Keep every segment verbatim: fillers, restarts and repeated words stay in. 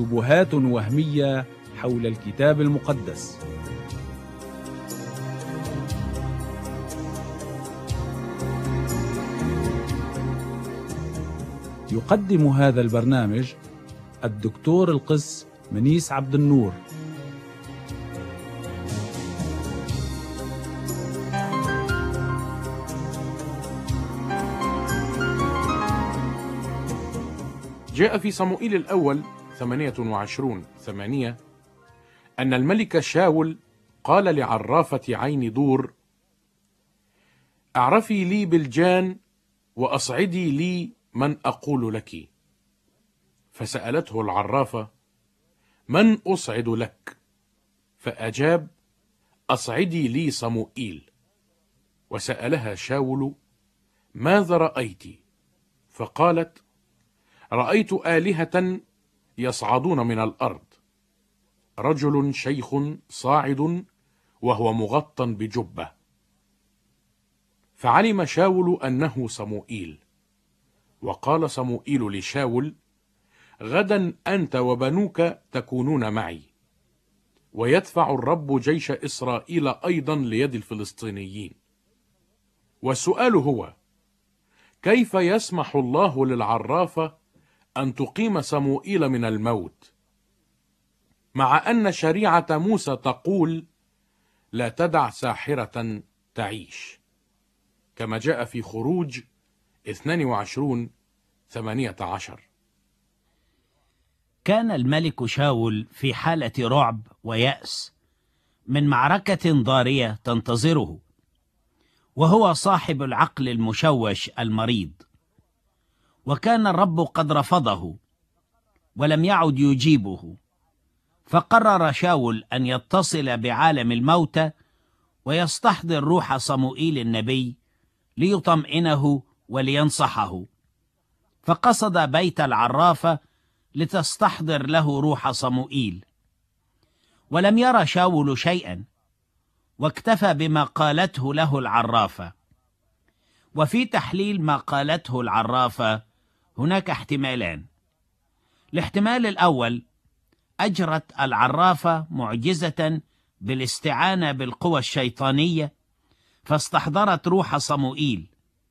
شبهات وهمية حول الكتاب المقدس. يقدم هذا البرنامج الدكتور القس منيس عبد النور. جاء في صموئيل الأول ثمانية وعشرون ثمانية أن الملك شاول قال لعرافة عين دور: أعرفي لي بالجان وأصعدي لي من أقول لك. فسألته العرافة: من أصعد لك؟ فأجاب: أصعدي لي صموئيل. وسألها شاول: ماذا رأيت؟ فقالت: رأيت آلهة يصعدون من الأرض، رجل شيخ صاعد وهو مغطى بجبة. فعلم شاول أنه صموئيل، وقال صموئيل لشاول: غدا أنت وبنوك تكونون معي، ويدفع الرب جيش إسرائيل أيضا ليد الفلسطينيين. والسؤال هو: كيف يسمح الله للعرافة أن تقيم صموئيل من الموت، مع أن شريعة موسى تقول: لا تدع ساحرة تعيش، كما جاء في خروج اثنين وعشرين ثمانية عشر. كان الملك شاول في حالة رعب ويأس من معركة ضارية تنتظره، وهو صاحب العقل المشوش المريض، وكان الرب قد رفضه ولم يعد يجيبه. فقرر شاول أن يتصل بعالم الموتى ويستحضر روح صموئيل النبي ليطمئنه ولينصحه، فقصد بيت العرافة لتستحضر له روح صموئيل. ولم يرى شاول شيئا، واكتفى بما قالته له العرافة. وفي تحليل ما قالته العرافة هناك احتمالان. الاحتمال الأول: أجرت العرافة معجزة بالاستعانة بالقوى الشيطانية فاستحضرت روح صموئيل،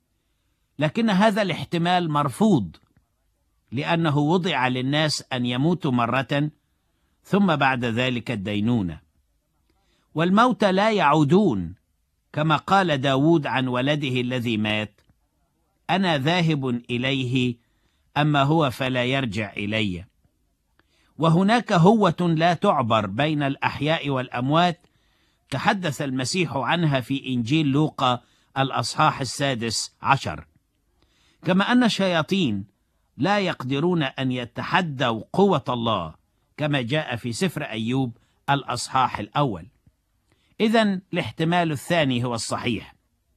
لكن هذا الاحتمال مرفوض، لأنه وضع للناس أن يموتوا مرة ثم بعد ذلك الدينونة، والموتى لا يعودون، كما قال داود عن ولده الذي مات: أنا ذاهب إليه أما هو فلا يرجع إلي. وهناك هوة لا تعبر بين الأحياء والأموات تحدث المسيح عنها في إنجيل لوقا الأصحاح السادس عشر. كما أن الشياطين لا يقدرون أن يتحدوا قوة الله، كما جاء في سفر أيوب الأصحاح الأول. إذن الاحتمال الثاني هو الصحيح.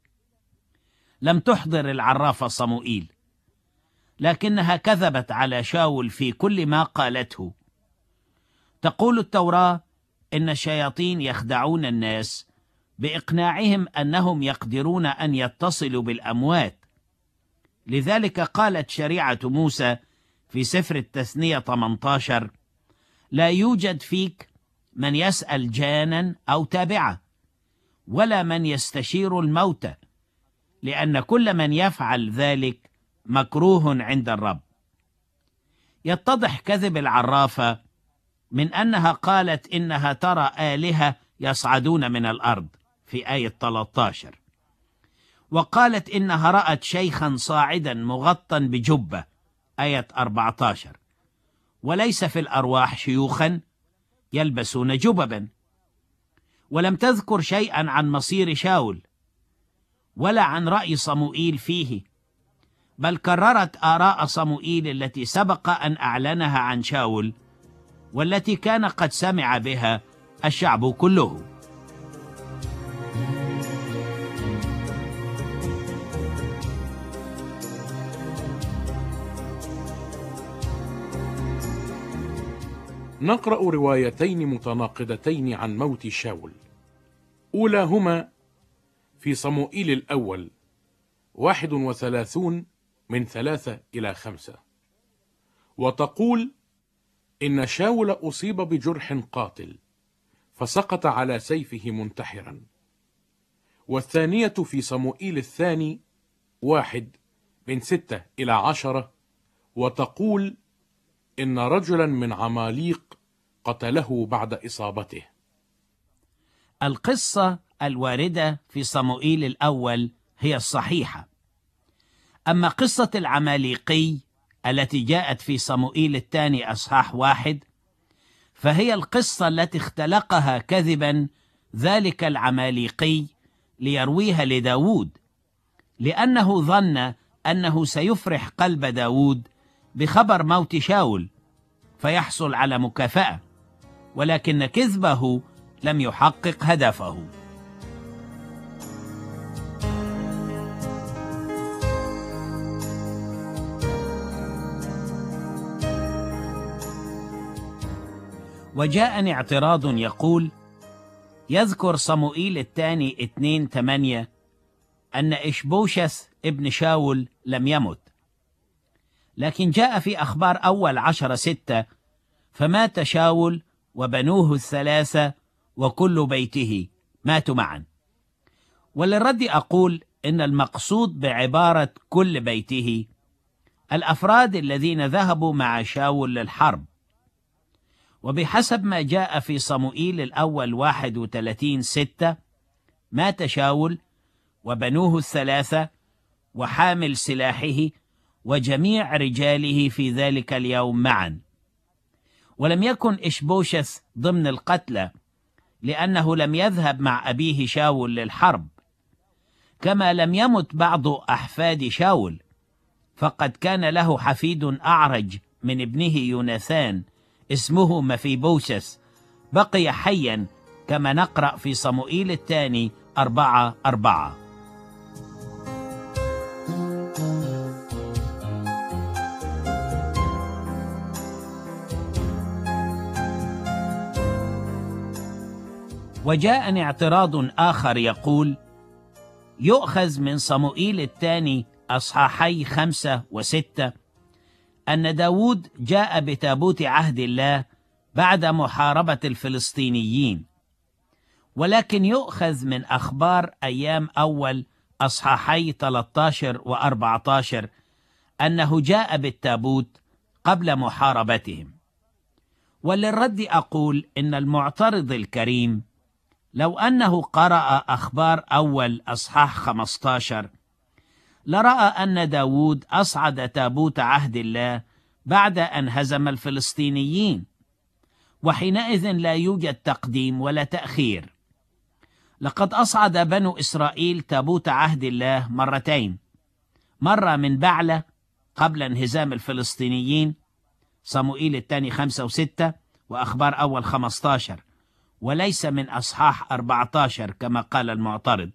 لم تحضر العرافة صموئيل، لكنها كذبت على شاول في كل ما قالته. تقول التوراة إن الشياطين يخدعون الناس بإقناعهم أنهم يقدرون أن يتصلوا بالأموات. لذلك قالت شريعة موسى في سفر التثنية ثمانية عشر: لا يوجد فيك من يسأل جانا أو تابعة، ولا من يستشير الموتى، لأن كل من يفعل ذلك مكروه عند الرب. يتضح كذب العرافة من أنها قالت إنها ترى آلهة يصعدون من الأرض في آية ثلاثة عشر، وقالت إنها رأت شيخا صاعدا مغطى بجبة آية أربعة عشر، وليس في الأرواح شيوخا يلبسون جببا. ولم تذكر شيئا عن مصير شاول ولا عن رأي صموئيل فيه، بل كررت آراء صموئيل التي سبق أن أعلنها عن شاول، والتي كان قد سمع بها الشعب كله. نقرأ روايتين متناقضتين عن موت شاول. أولاهما في صموئيل الأول واحد وثلاثون من ثلاثة إلى خمسة، وتقول: إن شاول أصيب بجرح قاتل فسقط على سيفه منتحرا. والثانية في صموئيل الثاني واحد من ستة إلى عشرة، وتقول إن رجلا من عماليق قتله بعد إصابته. القصة الواردة في صموئيل الأول هي الصحيحة. أما قصة العماليقي التي جاءت في صموئيل الثاني أصحاح واحد فهي القصة التي اختلقها كذبا ذلك العماليقي ليرويها لداود، لأنه ظن أنه سيفرح قلب داود بخبر موت شاول فيحصل على مكافأة، ولكن كذبه لم يحقق هدفه. وجاءني اعتراض يقول: يذكر صموئيل الثاني اثنين ثمانية أن إشبوشث ابن شاول لم يمت، لكن جاء في أخبار أول عشر ستة: فمات شاول وبنوه الثلاثة وكل بيته ماتوا معا. وللرد أقول إن المقصود بعبارة كل بيته الأفراد الذين ذهبوا مع شاول للحرب. وبحسب ما جاء في صموئيل الأول واحد وثلاثين ستة مات شاول وبنوه الثلاثة وحامل سلاحه وجميع رجاله في ذلك اليوم معا. ولم يكن إشبوشث ضمن القتلى لأنه لم يذهب مع أبيه شاول للحرب، كما لم يمت بعض أحفاد شاول، فقد كان له حفيد أعرج من ابنه يوناثان اسمه مفيبوشث بقي حيا، كما نقرأ في صموئيل الثاني أربعة أربعة. وجاءني اعتراض آخر يقول: يؤخذ من صموئيل الثاني أصحاحي خمسة وستة أن داود جاء بتابوت عهد الله بعد محاربة الفلسطينيين، ولكن يؤخذ من أخبار أيام أول أصحاحي ثلاثة عشر وأربعة عشر أنه جاء بالتابوت قبل محاربتهم. وللرد أقول إن المعترض الكريم لو أنه قرأ أخبار أول أصحاح خمسة عشر لرأى أن داود أصعد تابوت عهد الله بعد أن هزم الفلسطينيين، وحينئذ لا يوجد تقديم ولا تأخير. لقد أصعد بنو إسرائيل تابوت عهد الله مرتين، مرة من بعلة قبل انهزام الفلسطينيين صموئيل الثاني خمسة وستة وأخبار أول خمسة عشر، وليس من أصحاح أربعة عشر كما قال المعترض.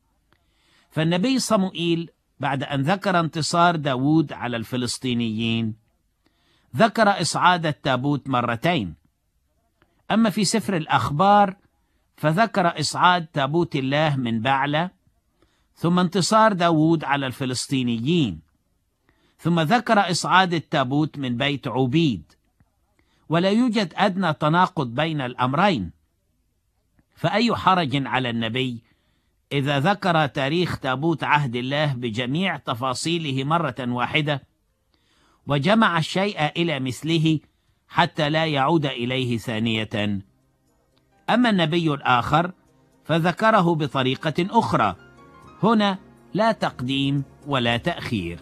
فالنبي صموئيل بعد أن ذكر انتصار داود على الفلسطينيين ذكر إصعاد التابوت مرتين. أما في سفر الأخبار فذكر إصعاد تابوت الله من بعلة، ثم انتصار داود على الفلسطينيين، ثم ذكر إصعاد التابوت من بيت عبيد. ولا يوجد أدنى تناقض بين الأمرين، فأي حرج على النبي إذا ذكر تاريخ تابوت عهد الله بجميع تفاصيله مرة واحدة وجمع الشيء إلى مثله حتى لا يعود إليه ثانية. أما النبي الآخر فذكره بطريقة أخرى، هنا لا تقديم ولا تأخير.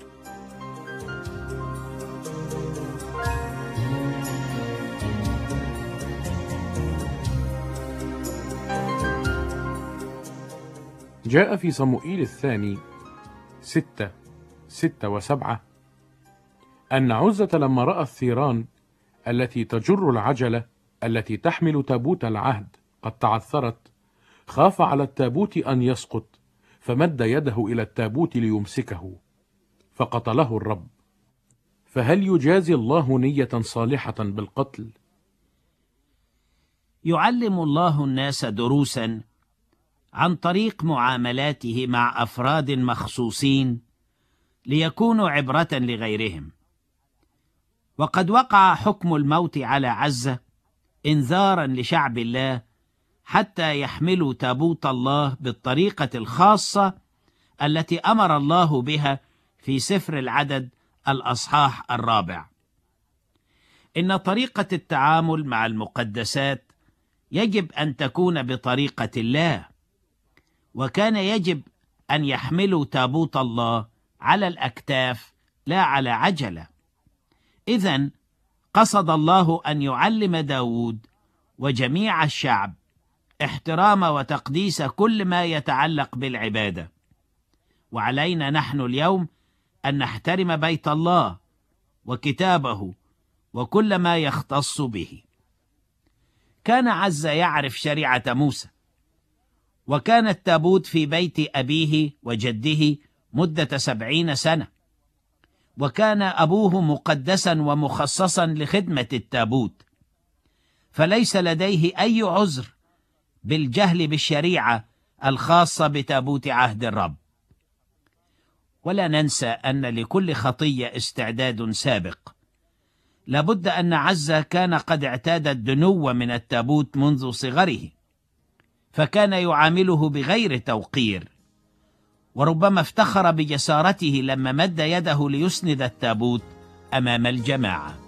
جاء في صموئيل الثاني ستة ستة وسبعة أن عزة لما رأى الثيران التي تجر العجلة التي تحمل تابوت العهد قد تعثرت، خاف على التابوت أن يسقط، فمد يده إلى التابوت ليمسكه فقتله الرب. فهل يجازي الله نية صالحة بالقتل؟ يعلم الله الناس دروسا عن طريق معاملاته مع أفراد مخصوصين ليكونوا عبرة لغيرهم. وقد وقع حكم الموت على عزة إنذارا لشعب الله حتى يحملوا تابوت الله بالطريقة الخاصة التي أمر الله بها في سفر العدد الأصحاح الرابع. إن طريقة التعامل مع المقدسات يجب أن تكون بطريقة الله، وكان يجب أن يحملوا تابوت الله على الأكتاف لا على عجلة. إذن قصد الله أن يعلم داود وجميع الشعب احترام وتقديس كل ما يتعلق بالعبادة، وعلينا نحن اليوم أن نحترم بيت الله وكتابه وكل ما يختص به. كان عزة يعرف شريعة موسى، وكان التابوت في بيت أبيه وجده مدة سبعين سنة، وكان أبوه مقدسا ومخصصا لخدمة التابوت، فليس لديه أي عذر بالجهل بالشريعة الخاصة بتابوت عهد الرب. ولا ننسى أن لكل خطية استعداد سابق. لابد أن عزة كان قد اعتاد الدنو من التابوت منذ صغره، فكان يعامله بغير توقير، وربما افتخر بجسارته لما مد يده ليسند التابوت أمام الجماعة.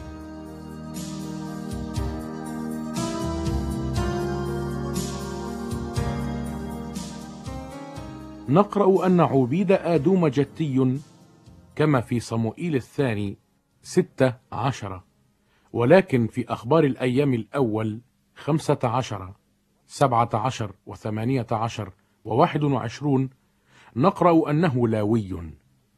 نقرأ أن عبيد آدوم جتي كما في صموئيل الثاني ستة عشر، ولكن في أخبار الأيام الأول خمسة عشر سبعة عشر وثمانية عشر وواحد وعشرون نقرأ أنه لاوي.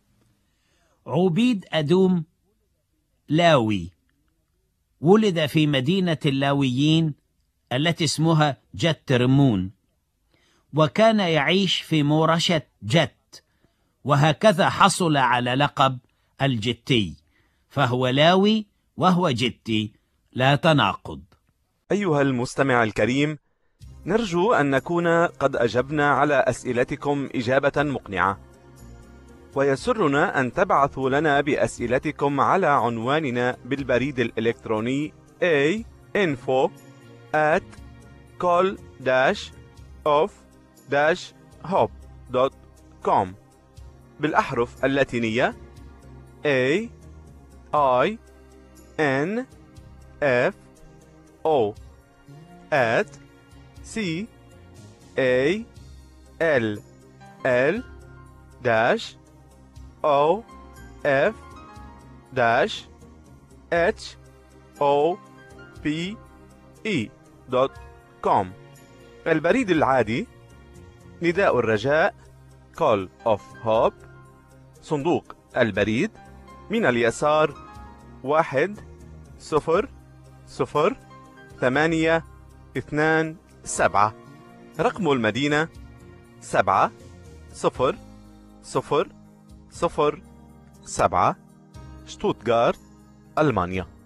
عبيد أدوم لاوي ولد في مدينة اللاويين التي اسمها جت رمون، وكان يعيش في مورشة جت، وهكذا حصل على لقب الجتي، فهو لاوي وهو جتي، لا تناقض. أيها المستمع الكريم، نرجو أن نكون قد أجبنا على أسئلتكم إجابة مقنعة، ويسرنا أن تبعثوا لنا بأسئلتكم على عنواننا بالبريد الإلكتروني a info at call dash of dash hope dot com بالأحرف اللاتينية A I N F O at C A L L dash O F dash H O P E dot com. البريد العادي نداء الرجاء Call of Hope، صندوق البريد من اليسار واحد صفر صفر ثمانية اثنان سبعة، رقم المدينة سبعة صفر صفر صفر سبعة، شتوتغارت، ألمانيا.